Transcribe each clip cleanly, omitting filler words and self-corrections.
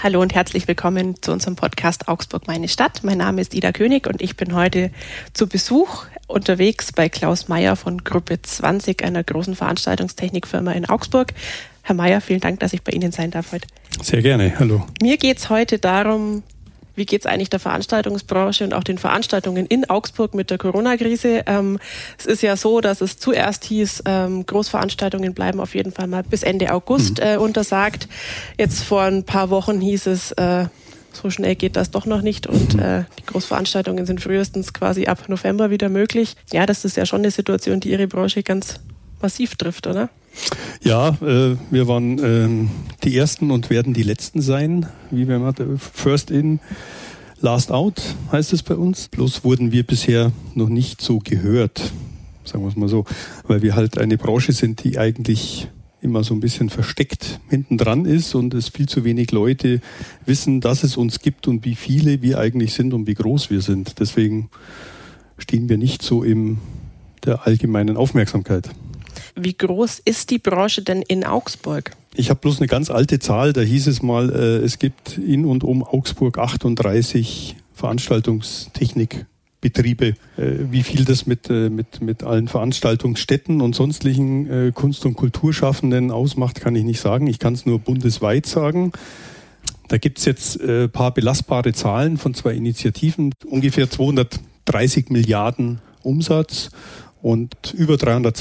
Hallo und herzlich willkommen zu unserem Podcast Augsburg, meine Stadt. Mein Name ist Ida König und ich bin heute zu Besuch unterwegs bei Klaus Meyer von Gruppe 20, einer großen Veranstaltungstechnikfirma in Augsburg. Herr Meyer, vielen Dank, dass ich bei Ihnen sein darf heute. Sehr gerne, hallo. Mir geht es heute darum, wie geht es eigentlich der Veranstaltungsbranche und auch den Veranstaltungen in Augsburg mit der Corona-Krise? Es ist ja so, dass es zuerst hieß, Großveranstaltungen bleiben auf jeden Fall mal bis Ende August untersagt. Jetzt vor ein paar Wochen hieß es, so schnell geht das doch noch nicht und die Großveranstaltungen sind frühestens quasi ab November wieder möglich. Ja, das ist ja schon eine Situation, die Ihre Branche ganz massiv trifft, oder? Ja, wir waren die Ersten und werden die Letzten sein. Wie wir mal First in, Last out heißt es bei uns. Bloß wurden wir bisher noch nicht so gehört, sagen wir es mal so, weil wir halt eine Branche sind, die eigentlich immer so ein bisschen versteckt hinten dran ist und es viel zu wenig Leute wissen, dass es uns gibt und wie viele wir eigentlich sind und wie groß wir sind. Deswegen stehen wir nicht so in der allgemeinen Aufmerksamkeit. Wie groß ist die Branche denn in Augsburg? Ich habe bloß eine ganz alte Zahl, da hieß es mal, es gibt in und um Augsburg 38 Veranstaltungstechnikbetriebe. Wie viel das mit allen Veranstaltungsstätten und sonstigen Kunst- und Kulturschaffenden ausmacht, kann ich nicht sagen. Ich kann es nur bundesweit sagen. Da gibt es jetzt ein paar belastbare Zahlen von 2 Initiativen, ungefähr 230 Milliarden Umsatz und über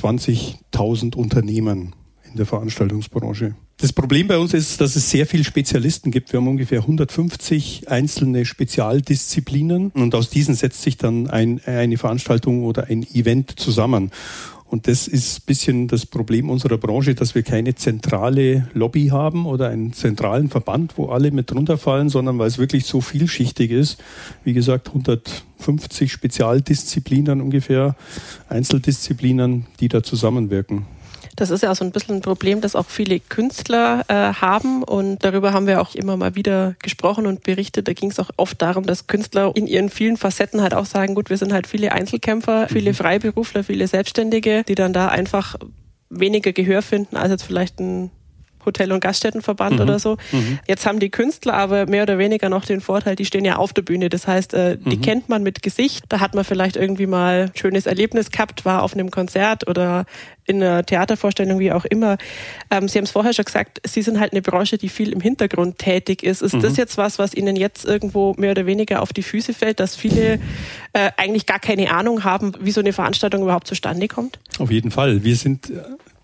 320.000 Unternehmen in der Veranstaltungsbranche. Das Problem bei uns ist, dass es sehr viele Spezialisten gibt. Wir haben ungefähr 150 einzelne Spezialdisziplinen und aus diesen setzt sich dann eine Veranstaltung oder ein Event zusammen. Und das ist ein bisschen das Problem unserer Branche, dass wir keine zentrale Lobby haben oder einen zentralen Verband, wo alle mit drunter fallen, sondern weil es wirklich so vielschichtig ist. Wie gesagt, 150 Spezialdisziplinen ungefähr, Einzeldisziplinen, die da zusammenwirken. Das ist ja auch so ein bisschen ein Problem, das auch viele Künstler haben und darüber haben wir auch immer mal wieder gesprochen und berichtet. Da ging es auch oft darum, dass Künstler in ihren vielen Facetten halt auch sagen, gut, wir sind halt viele Einzelkämpfer, viele Freiberufler, viele Selbstständige, die dann da einfach weniger Gehör finden als jetzt vielleicht ein Hotel- und Gaststättenverband oder so. Jetzt haben die Künstler aber mehr oder weniger noch den Vorteil, die stehen ja auf der Bühne. Das heißt, die kennt man mit Gesicht. Da hat man vielleicht irgendwie mal ein schönes Erlebnis gehabt, war auf einem Konzert oder in einer Theatervorstellung, wie auch immer. Sie haben es vorher schon gesagt, Sie sind halt eine Branche, die viel im Hintergrund tätig ist. Ist das jetzt was Ihnen jetzt irgendwo mehr oder weniger auf die Füße fällt, dass viele eigentlich gar keine Ahnung haben, wie so eine Veranstaltung überhaupt zustande kommt? Auf jeden Fall. Wir sind...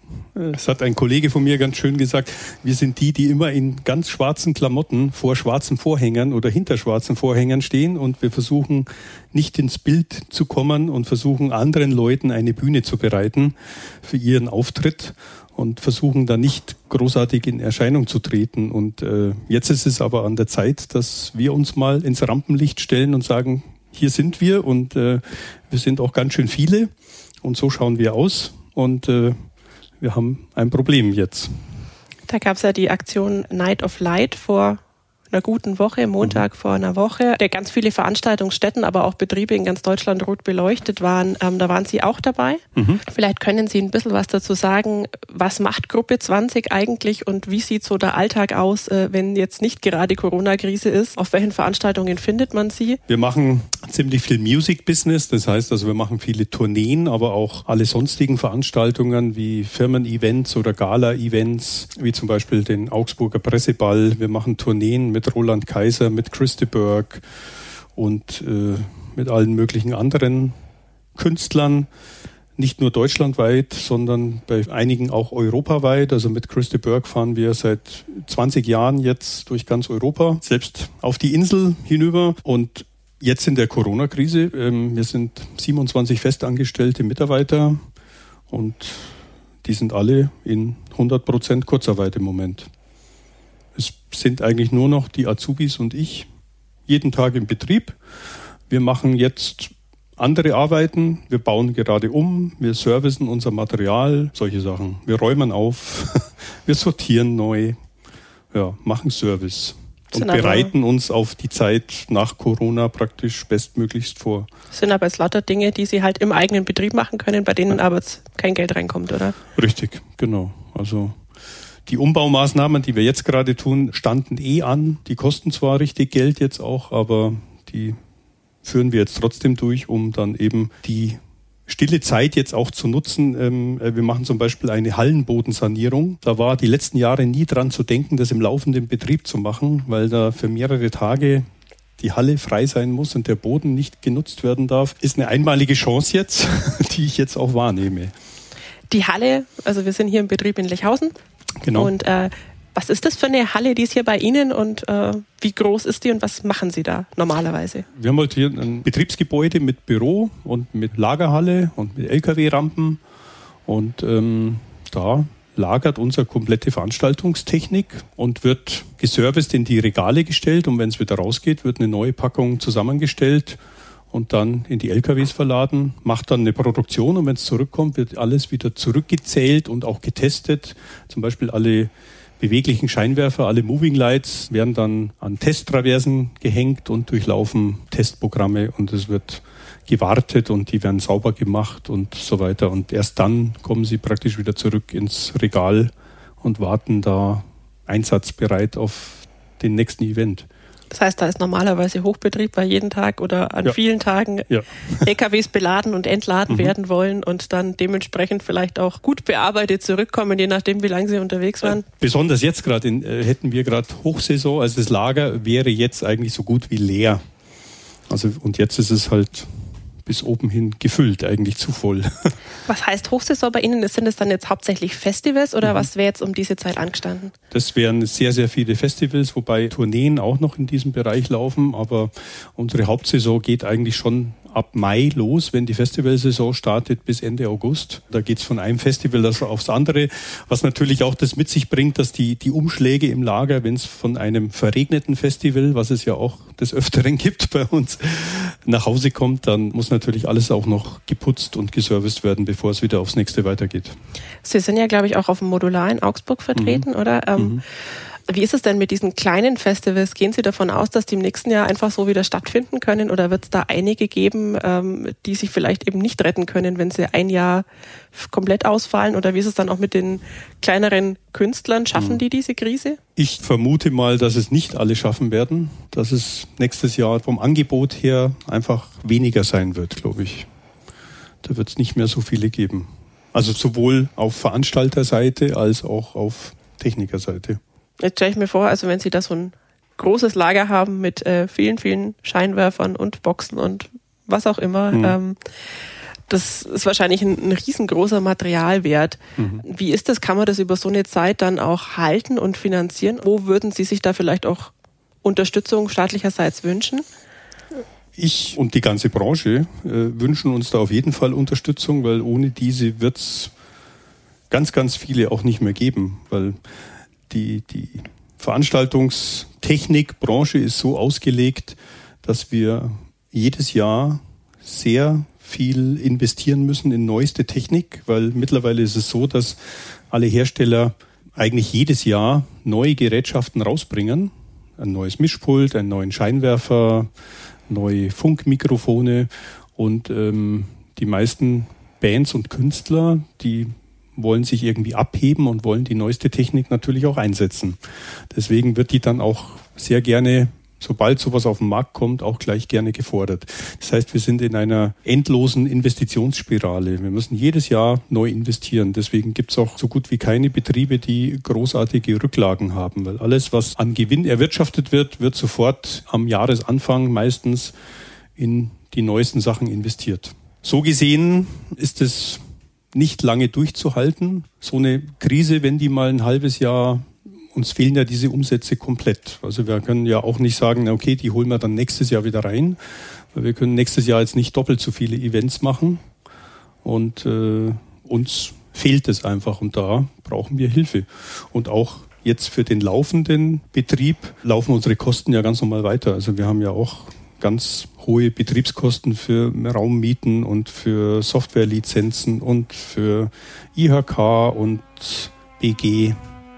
Es hat ein Kollege von mir ganz schön gesagt, wir sind die immer in ganz schwarzen Klamotten vor schwarzen Vorhängern oder hinter schwarzen Vorhängern stehen und wir versuchen nicht ins Bild zu kommen und versuchen anderen Leuten eine Bühne zu bereiten für ihren Auftritt und versuchen da nicht großartig in Erscheinung zu treten. Und jetzt ist es aber an der Zeit, dass wir uns mal ins Rampenlicht stellen und sagen, hier sind wir und wir sind auch ganz schön viele und so schauen wir aus und wir haben ein Problem jetzt. Da gab es ja die Aktion Night of Light vor einer guten Woche, Montag vor einer Woche, der ganz viele Veranstaltungsstätten, aber auch Betriebe in ganz Deutschland rot beleuchtet waren. Da waren Sie auch dabei. Vielleicht können Sie ein bisschen was dazu sagen. Was macht Gruppe 20 eigentlich und wie sieht so der Alltag aus, wenn jetzt nicht gerade Corona-Krise ist? Auf welchen Veranstaltungen findet man Sie? Wir machen ziemlich viel Music-Business. Das heißt, also wir machen viele Tourneen, aber auch alle sonstigen Veranstaltungen wie Firmen-Events oder Gala-Events, wie zum Beispiel den Augsburger Presseball. Wir machen Tourneen mit Roland Kaiser, mit Chris de Burgh und mit allen möglichen anderen Künstlern. Nicht nur deutschlandweit, sondern bei einigen auch europaweit. Also mit Chris de Burgh fahren wir seit 20 Jahren jetzt durch ganz Europa, selbst auf die Insel hinüber. Und jetzt in der Corona-Krise, wir sind 27 festangestellte Mitarbeiter und die sind alle in 100% Kurzarbeit im Moment. Es sind eigentlich nur noch die Azubis und ich jeden Tag im Betrieb. Wir machen jetzt andere Arbeiten. Wir bauen gerade um, wir servicen unser Material, solche Sachen. Wir räumen auf, wir sortieren neu, ja, machen Service und bereiten uns auf die Zeit nach Corona praktisch bestmöglichst vor. Das sind aber jetzt lauter Dinge, die Sie halt im eigenen Betrieb machen können, bei denen aber jetzt kein Geld reinkommt, oder? Richtig, genau. Also Die Umbaumaßnahmen, die wir jetzt gerade tun, standen an. Die kosten zwar richtig Geld jetzt auch, aber die führen wir jetzt trotzdem durch, um dann eben die stille Zeit jetzt auch zu nutzen. Wir machen zum Beispiel eine Hallenbodensanierung. Da war die letzten Jahre nie dran zu denken, das im laufenden Betrieb zu machen, weil da für mehrere Tage die Halle frei sein muss und der Boden nicht genutzt werden darf. Ist eine einmalige Chance jetzt, die ich jetzt auch wahrnehme. Die Halle, also wir sind hier im Betrieb in Lechhausen. Genau. Und was ist das für eine Halle, die ist hier bei Ihnen und wie groß ist die und was machen Sie da normalerweise? Wir haben halt hier ein Betriebsgebäude mit Büro und mit Lagerhalle und mit LKW-Rampen und da lagert unsere komplette Veranstaltungstechnik und wird geserviced in die Regale gestellt und wenn es wieder rausgeht, wird eine neue Packung zusammengestellt und dann in die LKWs verladen, macht dann eine Produktion und wenn es zurückkommt, wird alles wieder zurückgezählt und auch getestet. Zum Beispiel alle beweglichen Scheinwerfer, alle Moving Lights werden dann an Testtraversen gehängt und durchlaufen Testprogramme und es wird gewartet und die werden sauber gemacht und so weiter. Und erst dann kommen sie praktisch wieder zurück ins Regal und warten da einsatzbereit auf den nächsten Event. Das heißt, da ist normalerweise Hochbetrieb, weil jeden Tag oder an vielen Tagen LKWs beladen und entladen werden wollen und dann dementsprechend vielleicht auch gut bearbeitet zurückkommen, je nachdem, wie lange sie unterwegs waren. Besonders jetzt gerade hätten wir gerade Hochsaison, also das Lager wäre jetzt eigentlich so gut wie leer. Also und jetzt ist es halt bis oben hin gefüllt, eigentlich zu voll. Was heißt Hochsaison bei Ihnen? Sind es dann jetzt hauptsächlich Festivals oder was wäre jetzt um diese Zeit angestanden? Das wären sehr, sehr viele Festivals, wobei Tourneen auch noch in diesem Bereich laufen, aber unsere Hauptsaison geht eigentlich schon ab Mai los, wenn die Festivalsaison startet, bis Ende August. Da geht es von einem Festival aufs andere, was natürlich auch das mit sich bringt, dass die Umschläge im Lager, wenn es von einem verregneten Festival, was es ja auch des Öfteren gibt bei uns, nach Hause kommt, dann muss natürlich alles auch noch geputzt und geserviced werden, bevor es wieder aufs nächste weitergeht. Sie sind ja, glaube ich, auch auf dem Modular in Augsburg vertreten, oder? Wie ist es denn mit diesen kleinen Festivals? Gehen Sie davon aus, dass die im nächsten Jahr einfach so wieder stattfinden können? Oder wird es da einige geben, die sich vielleicht eben nicht retten können, wenn sie ein Jahr komplett ausfallen? Oder wie ist es dann auch mit den kleineren Künstlern? Schaffen die diese Krise? Ich vermute mal, dass es nicht alle schaffen werden. Dass es nächstes Jahr vom Angebot her einfach weniger sein wird, glaube ich. Da wird es nicht mehr so viele geben. Also sowohl auf Veranstalterseite als auch auf Technikerseite. Jetzt stelle ich mir vor, also wenn Sie da so ein großes Lager haben mit vielen, vielen Scheinwerfern und Boxen und was auch immer, das ist wahrscheinlich ein riesengroßer Materialwert. Wie ist das? Kann man das über so eine Zeit dann auch halten und finanzieren? Wo würden Sie sich da vielleicht auch Unterstützung staatlicherseits wünschen? Ich und die ganze Branche wünschen uns da auf jeden Fall Unterstützung, weil ohne diese wird es ganz, ganz viele auch nicht mehr geben, weil die Veranstaltungstechnikbranche ist so ausgelegt, dass wir jedes Jahr sehr viel investieren müssen in neueste Technik, weil mittlerweile ist es so, dass alle Hersteller eigentlich jedes Jahr neue Gerätschaften rausbringen. Ein neues Mischpult, einen neuen Scheinwerfer, neue Funkmikrofone und die meisten Bands und Künstler, die wollen sich irgendwie abheben und wollen die neueste Technik natürlich auch einsetzen. Deswegen wird die dann auch sehr gerne, sobald sowas auf den Markt kommt, auch gleich gerne gefordert. Das heißt, wir sind in einer endlosen Investitionsspirale. Wir müssen jedes Jahr neu investieren. Deswegen gibt es auch so gut wie keine Betriebe, die großartige Rücklagen haben, weil alles, was an Gewinn erwirtschaftet wird, wird sofort am Jahresanfang meistens in die neuesten Sachen investiert. So gesehen ist es nicht lange durchzuhalten. So eine Krise, wenn die mal ein halbes Jahr, uns fehlen ja diese Umsätze komplett. Also wir können ja auch nicht sagen, okay, die holen wir dann nächstes Jahr wieder rein, weil wir können nächstes Jahr jetzt nicht doppelt so viele Events machen und uns fehlt es einfach und da brauchen wir Hilfe. Und auch jetzt für den laufenden Betrieb laufen unsere Kosten ja ganz normal weiter. Also wir haben ja auch ganz hohe Betriebskosten für Raummieten und für Softwarelizenzen und für IHK und BG.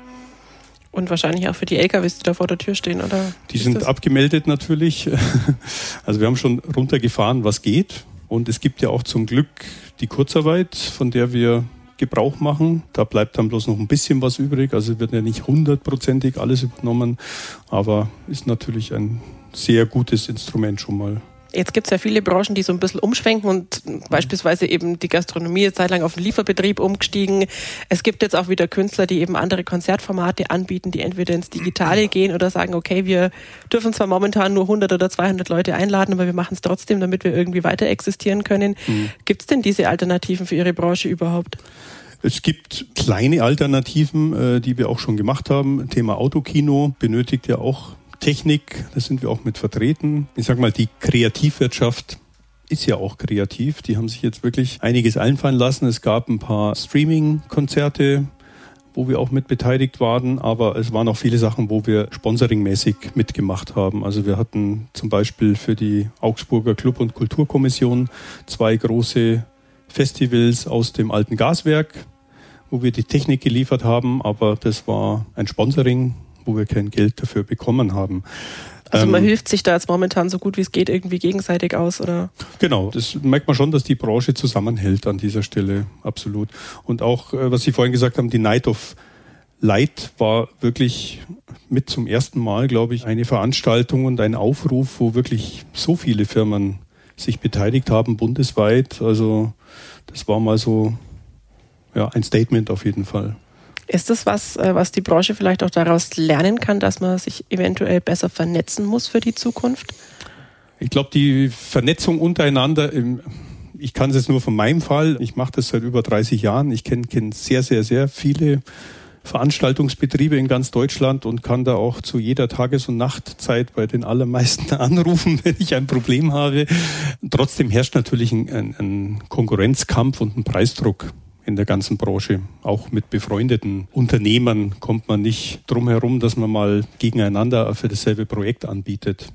Und wahrscheinlich auch für die LKWs, die da vor der Tür stehen, oder? Die sind abgemeldet natürlich. Also wir haben schon runtergefahren, was geht. Und es gibt ja auch zum Glück die Kurzarbeit, von der wir Gebrauch machen. Da bleibt dann bloß noch ein bisschen was übrig. Also wird ja nicht 100%ig alles übernommen, aber ist natürlich ein sehr gutes Instrument schon mal. Jetzt gibt es ja viele Branchen, die so ein bisschen umschwenken und beispielsweise eben die Gastronomie ist zeitlang auf den Lieferbetrieb umgestiegen. Es gibt jetzt auch wieder Künstler, die eben andere Konzertformate anbieten, die entweder ins Digitale gehen oder sagen, okay, wir dürfen zwar momentan nur 100 oder 200 Leute einladen, aber wir machen es trotzdem, damit wir irgendwie weiter existieren können. Gibt es denn diese Alternativen für Ihre Branche überhaupt? Es gibt kleine Alternativen, die wir auch schon gemacht haben. Thema Autokino benötigt ja auch Technik, da sind wir auch mit vertreten. Ich sag mal, die Kreativwirtschaft ist ja auch kreativ. Die haben sich jetzt wirklich einiges einfallen lassen. Es gab ein paar Streaming-Konzerte, wo wir auch mit beteiligt waren, aber es waren auch viele Sachen, wo wir sponsoringmäßig mitgemacht haben. Also wir hatten zum Beispiel für die Augsburger Club- und Kulturkommission 2 große Festivals aus dem alten Gaswerk, wo wir die Technik geliefert haben, aber das war ein Sponsoring, wo wir kein Geld dafür bekommen haben. Also man hilft sich da jetzt momentan so gut wie es geht irgendwie gegenseitig aus, oder? Genau, das merkt man schon, dass die Branche zusammenhält an dieser Stelle, absolut. Und auch, was Sie vorhin gesagt haben, die Night of Light war wirklich mit zum ersten Mal, glaube ich, eine Veranstaltung und ein Aufruf, wo wirklich so viele Firmen sich beteiligt haben, bundesweit. Also das war mal so ein Statement auf jeden Fall. Ist das was die Branche vielleicht auch daraus lernen kann, dass man sich eventuell besser vernetzen muss für die Zukunft? Ich glaube, die Vernetzung untereinander, ich kann es jetzt nur von meinem Fall, ich mache das seit über 30 Jahren, ich kenne sehr, sehr, sehr viele Veranstaltungsbetriebe in ganz Deutschland und kann da auch zu jeder Tages- und Nachtzeit bei den allermeisten anrufen, wenn ich ein Problem habe. Trotzdem herrscht natürlich ein Konkurrenzkampf und ein Preisdruck in der ganzen Branche. Auch mit befreundeten Unternehmern kommt man nicht drum herum, dass man mal gegeneinander für dasselbe Projekt anbietet.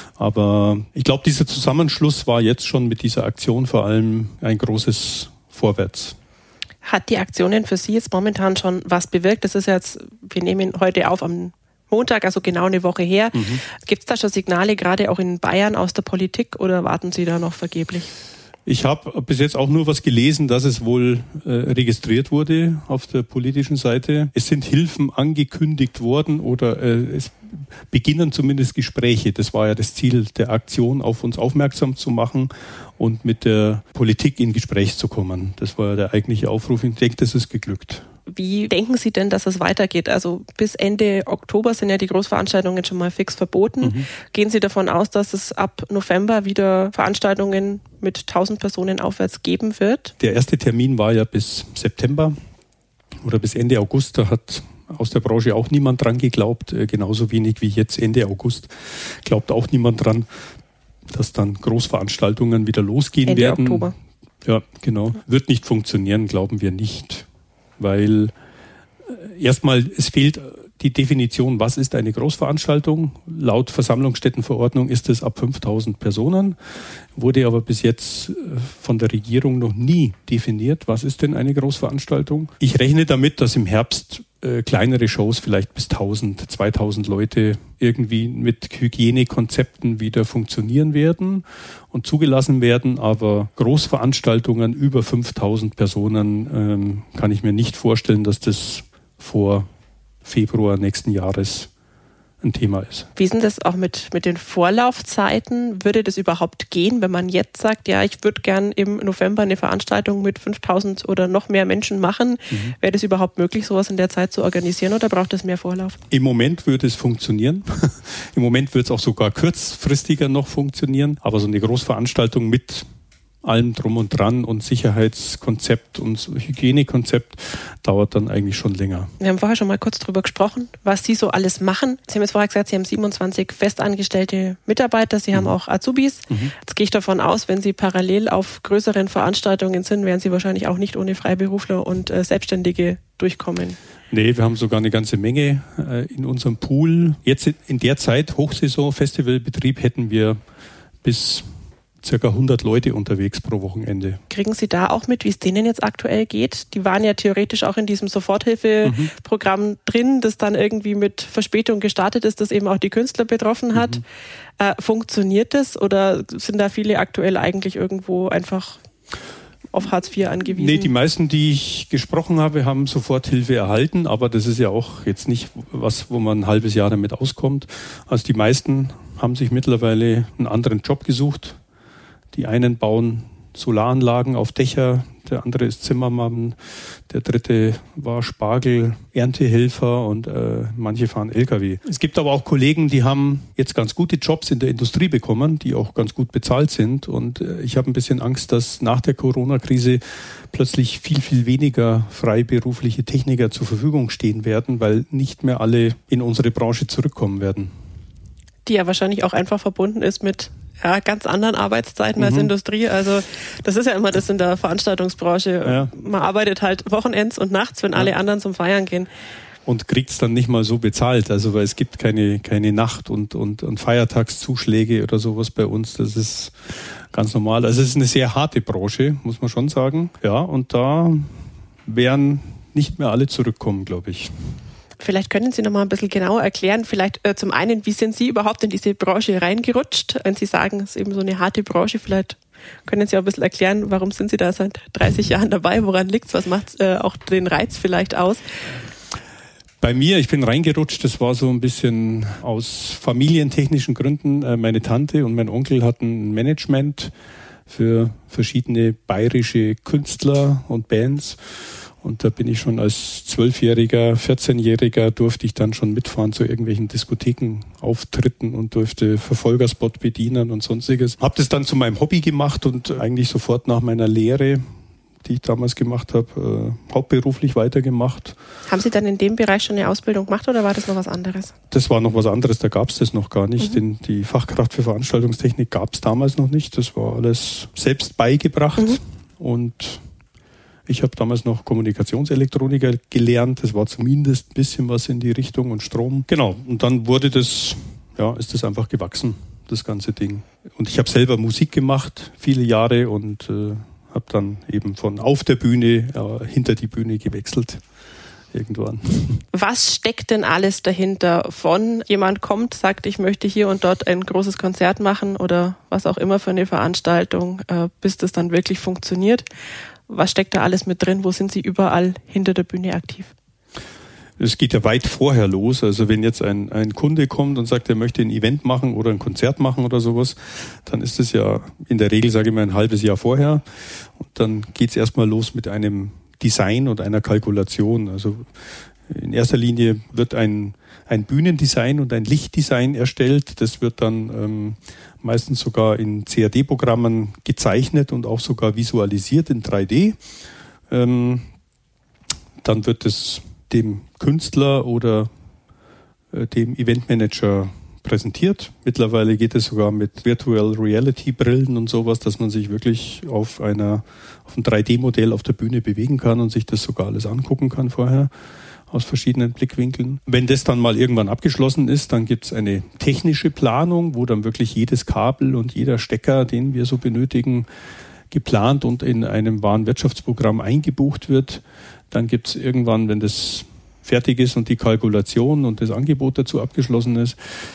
Aber ich glaube, dieser Zusammenschluss war jetzt schon mit dieser Aktion vor allem ein großes Vorwärts. Hat die Aktion denn für Sie jetzt momentan schon was bewirkt? Das ist jetzt, wir nehmen heute auf am Montag, also genau eine Woche her. Gibt es da schon Signale, gerade auch in Bayern aus der Politik, oder warten Sie da noch vergeblich? Ich habe bis jetzt auch nur was gelesen, dass es wohl registriert wurde auf der politischen Seite. Es sind Hilfen angekündigt worden oder es beginnen zumindest Gespräche. Das war ja das Ziel der Aktion, auf uns aufmerksam zu machen und mit der Politik in Gespräch zu kommen. Das war ja der eigentliche Aufruf. Ich denke, das ist geglückt. Wie denken Sie denn, dass es weitergeht? Also bis Ende Oktober sind ja die Großveranstaltungen schon mal fix verboten. Gehen Sie davon aus, dass es ab November wieder Veranstaltungen mit 1000 Personen aufwärts geben wird? Der erste Termin war ja bis September oder bis Ende August. Da hat aus der Branche auch niemand dran geglaubt. Genauso wenig wie jetzt Ende August glaubt auch niemand dran, dass dann Großveranstaltungen wieder losgehen werden. Ende Oktober. Ja, genau. Wird nicht funktionieren, glauben wir nicht. Weil erstmal, es fehlt die Definition, was ist eine Großveranstaltung. Laut Versammlungsstättenverordnung ist es ab 5000 Personen, wurde aber bis jetzt von der Regierung noch nie definiert, was ist denn eine Großveranstaltung. Ich rechne damit, dass im Herbst kleinere Shows, vielleicht bis 1000, 2000 Leute irgendwie mit Hygienekonzepten wieder funktionieren werden und zugelassen werden, aber Großveranstaltungen über 5000 Personen kann ich mir nicht vorstellen, dass das vor Februar nächsten Jahres ein Thema ist. Wie ist denn das auch mit den Vorlaufzeiten? Würde das überhaupt gehen, wenn man jetzt sagt, ja, ich würde gern im November eine Veranstaltung mit 5000 oder noch mehr Menschen machen? Wäre das überhaupt möglich, sowas in der Zeit zu organisieren, oder braucht es mehr Vorlauf? Im Moment würde es funktionieren. Im Moment wird es auch sogar kurzfristiger noch funktionieren. Aber so eine Großveranstaltung mit allem drum und dran und Sicherheitskonzept und Hygienekonzept dauert dann eigentlich schon länger. Wir haben vorher schon mal kurz drüber gesprochen, was Sie so alles machen. Sie haben jetzt vorher gesagt, Sie haben 27 festangestellte Mitarbeiter, Sie haben auch Azubis. Jetzt gehe ich davon aus, wenn Sie parallel auf größeren Veranstaltungen sind, werden Sie wahrscheinlich auch nicht ohne Freiberufler und Selbstständige durchkommen. Nee, wir haben sogar eine ganze Menge in unserem Pool. Jetzt in der Zeit, Hochsaison, Festivalbetrieb, hätten wir bis circa 100 Leute unterwegs pro Wochenende. Kriegen Sie da auch mit, wie es denen jetzt aktuell geht? Die waren ja theoretisch auch in diesem Soforthilfeprogramm drin, das dann irgendwie mit Verspätung gestartet ist, das eben auch die Künstler betroffen hat. Funktioniert das oder sind da viele aktuell eigentlich irgendwo einfach auf Hartz IV angewiesen? Nee, die meisten, die ich gesprochen habe, haben Soforthilfe erhalten, aber das ist ja auch jetzt nicht was, wo man ein halbes Jahr damit auskommt. Also die meisten haben sich mittlerweile einen anderen Job gesucht. Die einen bauen Solaranlagen auf Dächer, der andere ist Zimmermann, der dritte war Spargel-Erntehelfer und manche fahren LKW. Es gibt aber auch Kollegen, die haben jetzt ganz gute Jobs in der Industrie bekommen, die auch ganz gut bezahlt sind. Und ich habe ein bisschen Angst, dass nach der Corona-Krise plötzlich viel, viel weniger freiberufliche Techniker zur Verfügung stehen werden, weil nicht mehr alle in unsere Branche zurückkommen werden. Die ja wahrscheinlich auch einfach verbunden ist mit ganz anderen Arbeitszeiten als Industrie. Also das ist ja immer das in der Veranstaltungsbranche. Ja. Man arbeitet halt Wochenends und nachts, wenn alle anderen zum Feiern gehen. Und kriegt es dann nicht mal so bezahlt. Also weil es gibt keine Nacht- und Feiertagszuschläge oder sowas bei uns. Das ist ganz normal. Also es ist eine sehr harte Branche, muss man schon sagen. Ja, und da werden nicht mehr alle zurückkommen, glaube ich. Vielleicht können Sie noch mal ein bisschen genauer erklären, vielleicht zum einen, wie sind Sie überhaupt in diese Branche reingerutscht? Wenn Sie sagen, es ist eben so eine harte Branche, vielleicht können Sie auch ein bisschen erklären, warum sind Sie da seit 30 Jahren dabei? Woran liegt es? Was macht auch den Reiz vielleicht aus? Bei mir, ich bin reingerutscht, das war so ein bisschen aus familientechnischen Gründen. Meine Tante und mein Onkel hatten ein Management für verschiedene bayerische Künstler und Bands. Und da bin ich schon als 12-Jähriger, 14-Jähriger durfte ich dann schon mitfahren zu irgendwelchen Diskothekenauftritten und durfte Verfolgerspot bedienen und sonstiges. Hab das dann zu meinem Hobby gemacht und eigentlich sofort nach meiner Lehre, die ich damals gemacht habe, hauptberuflich weitergemacht. Haben Sie dann in dem Bereich schon eine Ausbildung gemacht oder war das noch was anderes? Das war noch was anderes, da gab es das noch gar nicht. Die Fachkraft für Veranstaltungstechnik gab es damals noch nicht. Das war alles selbst beigebracht und ich habe damals noch Kommunikationselektroniker gelernt. Das war zumindest ein bisschen was in die Richtung und Strom. Genau. Und dann ist das einfach gewachsen, das ganze Ding. Und ich habe selber Musik gemacht, viele Jahre und habe dann eben von auf der Bühne hinter die Bühne gewechselt. Irgendwann. Was steckt denn alles dahinter? Von jemand kommt, sagt, ich möchte hier und dort ein großes Konzert machen oder was auch immer für eine Veranstaltung, bis das dann wirklich funktioniert. Was steckt da alles mit drin? Wo sind Sie überall hinter der Bühne aktiv? Es geht ja weit vorher los. Also wenn jetzt ein Kunde kommt und sagt, er möchte ein Event machen oder ein Konzert machen oder sowas, dann ist es ja in der Regel, sage ich mal, ein halbes Jahr vorher. Und dann geht es erstmal los mit einem Design und einer Kalkulation. Also in erster Linie wird ein Bühnendesign und ein Lichtdesign erstellt. Das wird dann meistens sogar in CAD-Programmen gezeichnet und auch sogar visualisiert in 3D. Dann wird es dem Künstler oder dem Eventmanager präsentiert. Mittlerweile geht es sogar mit Virtual Reality Brillen und sowas, dass man sich wirklich auf ein 3D-Modell auf der Bühne bewegen kann und sich das sogar alles angucken kann vorher aus verschiedenen Blickwinkeln. Wenn das dann mal irgendwann abgeschlossen ist, dann gibt es eine technische Planung, wo dann wirklich jedes Kabel und jeder Stecker, den wir so benötigen, geplant und in einem Warenwirtschaftsprogramm eingebucht wird. Dann gibt es irgendwann, wenn das fertig ist und die Kalkulation und das Angebot dazu abgeschlossen ist,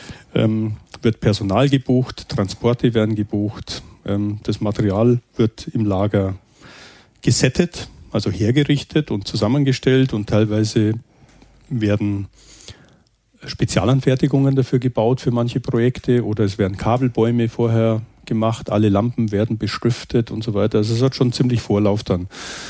wird Personal gebucht, Transporte werden gebucht, das Material wird im Lager gesettet, also hergerichtet und zusammengestellt und teilweise werden Spezialanfertigungen dafür gebaut für manche Projekte oder es werden Kabelbäume vorher gemacht, alle Lampen werden beschriftet und so weiter. Also es hat schon ziemlich Vorlauf dann,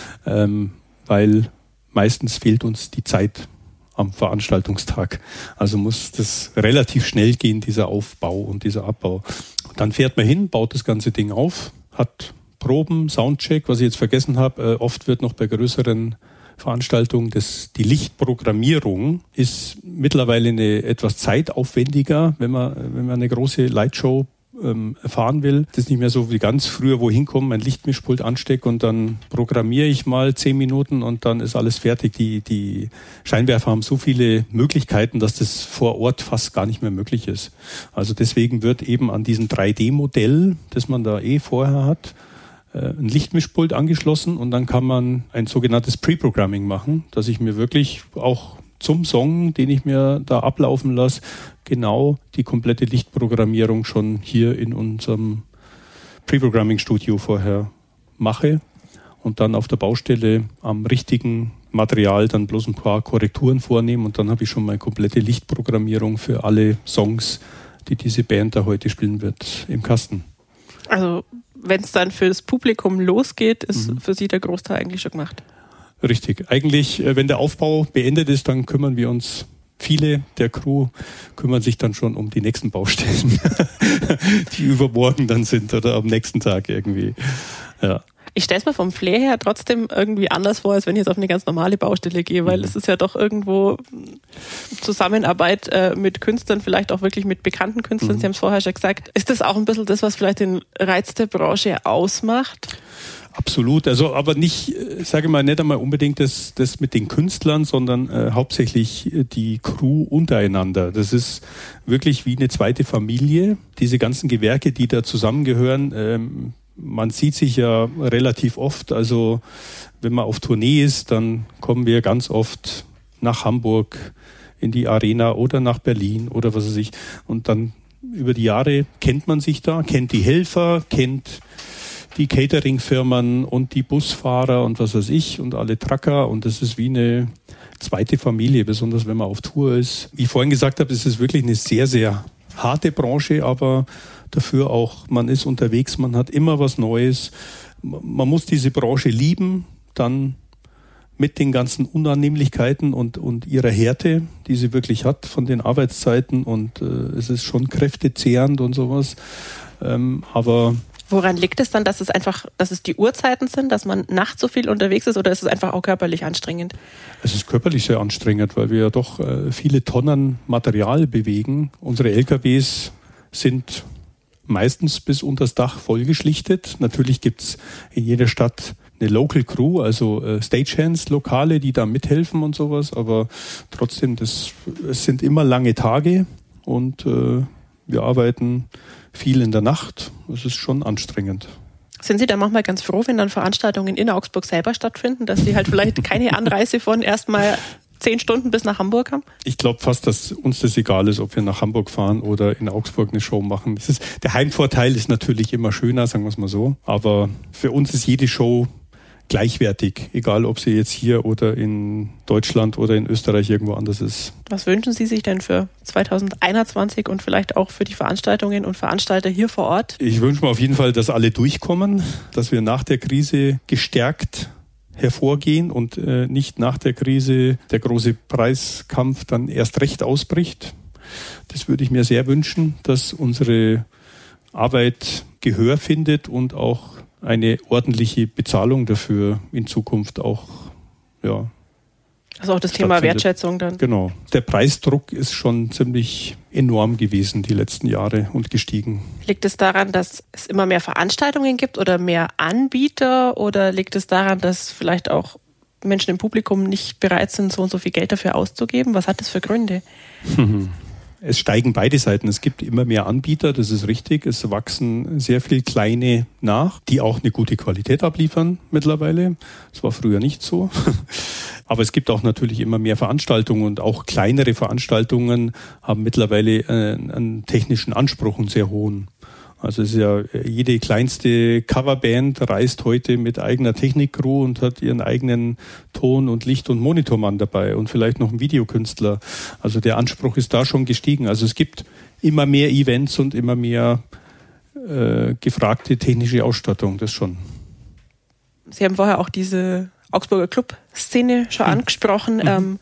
weil meistens fehlt uns die Zeit am Veranstaltungstag. Also muss das relativ schnell gehen, dieser Aufbau und dieser Abbau. Und dann fährt man hin, baut das ganze Ding auf, hat Proben, Soundcheck, was ich jetzt vergessen habe. Oft wird noch bei größeren Veranstaltungen die Lichtprogrammierung ist mittlerweile etwas zeitaufwendiger, wenn man eine große Lightshow erfahren will. Das ist nicht mehr so wie ganz früher, wo hinkommen, mein Lichtmischpult anstecke und dann programmiere ich mal 10 Minuten und dann ist alles fertig. Die Scheinwerfer haben so viele Möglichkeiten, dass das vor Ort fast gar nicht mehr möglich ist. Also deswegen wird eben an diesem 3D-Modell, das man da vorher hat, ein Lichtmischpult angeschlossen und dann kann man ein sogenanntes Pre-Programming machen, dass ich mir wirklich auch zum Song, den ich mir da ablaufen lasse, genau die komplette Lichtprogrammierung schon hier in unserem Pre-Programming-Studio vorher mache. und dann auf der Baustelle am richtigen Material dann bloß ein paar Korrekturen vornehmen und dann habe ich schon meine komplette Lichtprogrammierung für alle Songs, die diese Band da heute spielen wird, im Kasten. Also wenn es dann für das Publikum losgeht, ist für Sie der Großteil eigentlich schon gemacht? Richtig. Eigentlich, wenn der Aufbau beendet ist, dann kümmern wir uns, viele der Crew kümmern sich dann schon um die nächsten Baustellen, die übermorgen dann sind oder am nächsten Tag irgendwie. Ja. Ich stelle es mir vom Flair her trotzdem irgendwie anders vor, als wenn ich jetzt auf eine ganz normale Baustelle gehe, weil es ist ja doch irgendwo Zusammenarbeit mit Künstlern, vielleicht auch wirklich mit bekannten Künstlern. Sie haben es vorher schon gesagt. Ist das auch ein bisschen das, was vielleicht den Reiz der Branche ausmacht? Absolut. Also aber nicht, sage mal, nicht einmal unbedingt das mit den Künstlern, sondern hauptsächlich die Crew untereinander. Das ist wirklich wie eine zweite Familie. Diese ganzen Gewerke, die da zusammengehören, man sieht sich ja relativ oft, also wenn man auf Tournee ist, dann kommen wir ganz oft nach Hamburg in die Arena oder nach Berlin oder was weiß ich. Und dann über die Jahre kennt man sich da, kennt die Helfer, kennt die Catering-Firmen und die Busfahrer und was weiß ich und alle Trucker und das ist wie eine zweite Familie, besonders wenn man auf Tour ist. Wie ich vorhin gesagt habe, es ist wirklich eine sehr, sehr harte Branche, aber dafür auch, man ist unterwegs, man hat immer was Neues. Man muss diese Branche lieben, dann mit den ganzen Unannehmlichkeiten und ihrer Härte, die sie wirklich hat von den Arbeitszeiten und es ist schon kräftezehrend und sowas. Aber woran liegt es dann, dass es die Uhrzeiten sind, dass man nachts so viel unterwegs ist oder ist es einfach auch körperlich anstrengend? Es ist körperlich sehr anstrengend, weil wir ja doch viele Tonnen Material bewegen. Unsere LKWs sind meistens bis unters Dach vollgeschlichtet. Natürlich gibt's in jeder Stadt eine Local Crew, also Stagehands, Lokale, die da mithelfen und sowas. Aber trotzdem, es sind immer lange Tage und wir arbeiten viel in der Nacht. Es ist schon anstrengend. Sind Sie da manchmal ganz froh, wenn dann Veranstaltungen in Augsburg selber stattfinden, dass Sie halt vielleicht keine Anreise von erstmal 10 Stunden bis nach Hamburg haben? Ich glaube fast, dass uns das egal ist, ob wir nach Hamburg fahren oder in Augsburg eine Show machen. Der Heimvorteil ist natürlich immer schöner, sagen wir es mal so. Aber für uns ist jede Show gleichwertig, egal ob sie jetzt hier oder in Deutschland oder in Österreich irgendwo anders ist. Was wünschen Sie sich denn für 2021 und vielleicht auch für die Veranstaltungen und Veranstalter hier vor Ort? Ich wünsche mir auf jeden Fall, dass alle durchkommen, dass wir nach der Krise gestärkt hervorgehen und nicht nach der Krise der große Preiskampf dann erst recht ausbricht. Das würde ich mir sehr wünschen, dass unsere Arbeit Gehör findet und auch eine ordentliche Bezahlung dafür in Zukunft auch, ja. Also auch das Thema Wertschätzung dann. Genau. Der Preisdruck ist schon ziemlich enorm gewesen die letzten Jahre und gestiegen. Liegt es daran, dass es immer mehr Veranstaltungen gibt oder mehr Anbieter oder liegt es daran, dass vielleicht auch Menschen im Publikum nicht bereit sind, so und so viel Geld dafür auszugeben? Was hat das für Gründe? Es steigen beide Seiten. Es gibt immer mehr Anbieter, das ist richtig. Es wachsen sehr viele kleine nach, die auch eine gute Qualität abliefern mittlerweile. Das war früher nicht so. Aber es gibt auch natürlich immer mehr Veranstaltungen und auch kleinere Veranstaltungen haben mittlerweile einen technischen Anspruch, einen sehr hohen. Also es ist ja, jede kleinste Coverband reist heute mit eigener Technik-Crew und hat ihren eigenen Ton- und Licht- und Monitormann dabei und vielleicht noch einen Videokünstler. Also der Anspruch ist da schon gestiegen. Also es gibt immer mehr Events und immer mehr gefragte technische Ausstattung, das schon. Sie haben vorher auch diese Augsburger Club-Szene schon angesprochen.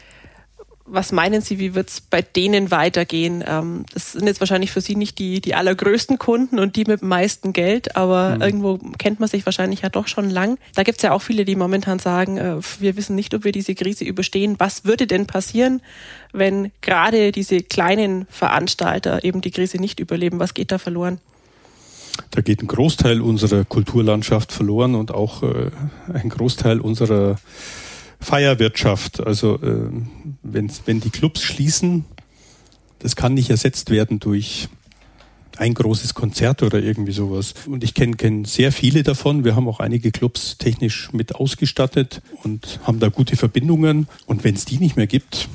Was meinen Sie, wie wird es bei denen weitergehen? Das sind jetzt wahrscheinlich für Sie nicht die allergrößten Kunden und die mit dem meisten Geld, aber irgendwo kennt man sich wahrscheinlich ja doch schon lang. Da gibt es ja auch viele, die momentan sagen, wir wissen nicht, ob wir diese Krise überstehen. Was würde denn passieren, wenn gerade diese kleinen Veranstalter eben die Krise nicht überleben? Was geht da verloren? Da geht ein Großteil unserer Kulturlandschaft verloren und auch ein Großteil unserer Feierwirtschaft. Also wenn die Clubs schließen, das kann nicht ersetzt werden durch ein großes Konzert oder irgendwie sowas. Und ich kenne sehr viele davon. Wir haben auch einige Clubs technisch mit ausgestattet und haben da gute Verbindungen. Und wenn es die nicht mehr gibt,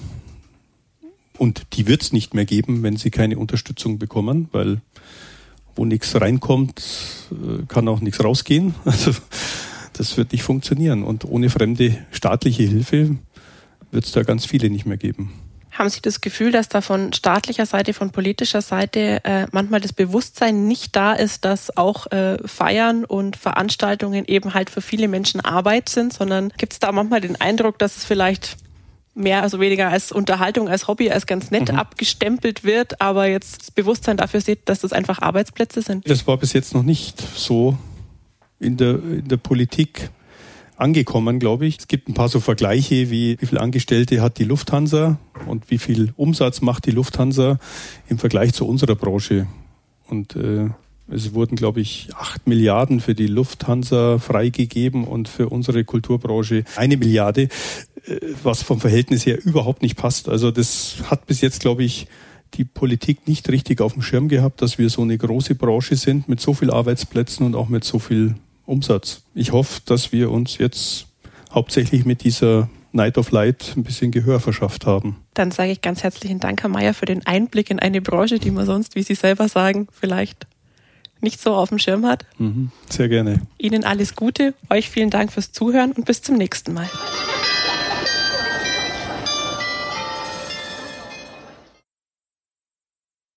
und die wird es nicht mehr geben, wenn sie keine Unterstützung bekommen, weil wo nichts reinkommt, kann auch nichts rausgehen. Also das wird nicht funktionieren. Und ohne fremde staatliche Hilfe wird es da ganz viele nicht mehr geben. Haben Sie das Gefühl, dass da von staatlicher Seite, von politischer Seite manchmal das Bewusstsein nicht da ist, dass auch Feiern und Veranstaltungen eben halt für viele Menschen Arbeit sind, sondern gibt es da manchmal den Eindruck, dass es vielleicht mehr, also weniger als Unterhaltung, als Hobby, als ganz nett abgestempelt wird, aber jetzt das Bewusstsein dafür sieht, dass das einfach Arbeitsplätze sind? Das war bis jetzt noch nicht so in der Politik angekommen, glaube ich. Es gibt ein paar so Vergleiche, wie viele Angestellte hat die Lufthansa und wie viel Umsatz macht die Lufthansa im Vergleich zu unserer Branche. Und es wurden, glaube ich, 8 Milliarden für die Lufthansa freigegeben und für unsere Kulturbranche 1 Milliarde, was vom Verhältnis her überhaupt nicht passt. Also das hat bis jetzt, glaube ich, die Politik nicht richtig auf dem Schirm gehabt, dass wir so eine große Branche sind mit so vielen Arbeitsplätzen und auch mit so viel Umsatz. Ich hoffe, dass wir uns jetzt hauptsächlich mit dieser Night of Light ein bisschen Gehör verschafft haben. Dann sage ich ganz herzlichen Dank, Herr Meier, für den Einblick in eine Branche, die man sonst, wie Sie selber sagen, vielleicht nicht so auf dem Schirm hat. Sehr gerne. Ihnen alles Gute, euch vielen Dank fürs Zuhören und bis zum nächsten Mal.